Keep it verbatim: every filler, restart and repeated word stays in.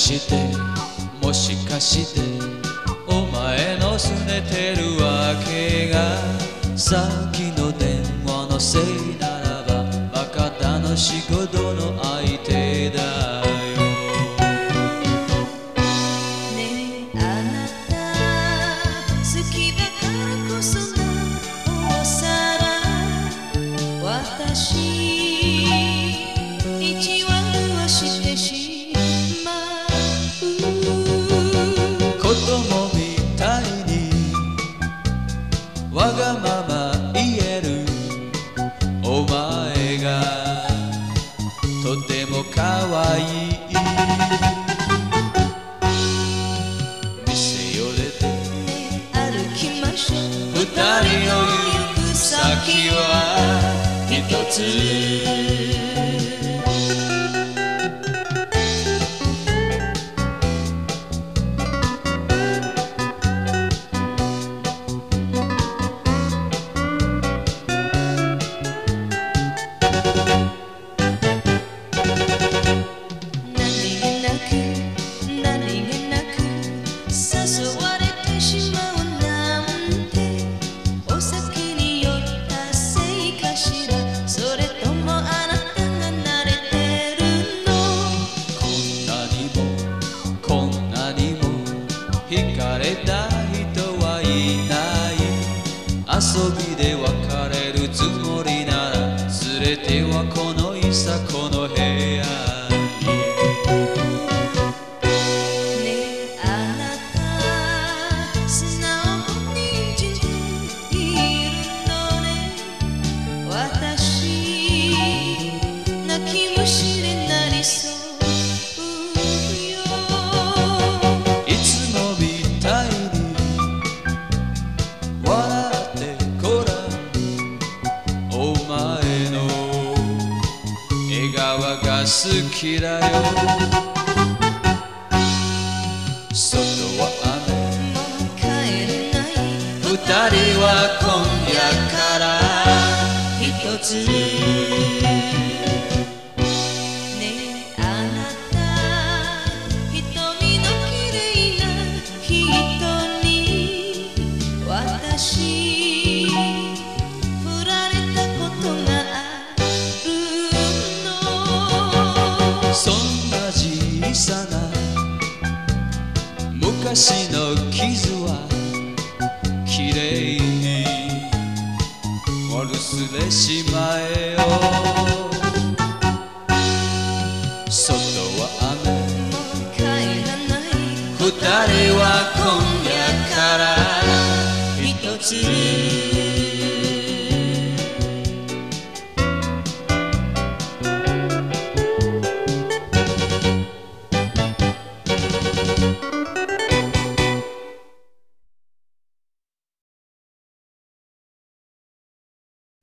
してもしかしてお前の拗ねてるわけがさっきの電話のせいならばバカ楽しいことの相手だよ。 ねえあなた好きだからこそなおさら私意地悪はしてしまう。 子供みたいにわがまま言えるお前がとてもかわいい。店よ出て歩きましょう。 二人の行く先は一つ。惹かれた人はいない。遊びで別れるつもりなら連れてはこのいさこの部屋に。 ねえあなた素直に信じているのね。私泣き虫になりそう。 好きだよ。外は雨もう帰れない。 二人は今夜から一つ。 ねえあなた瞳のきれいな人に私振られたことがあるの。 そんな小さな昔の傷はきれいに忘れしまえよ。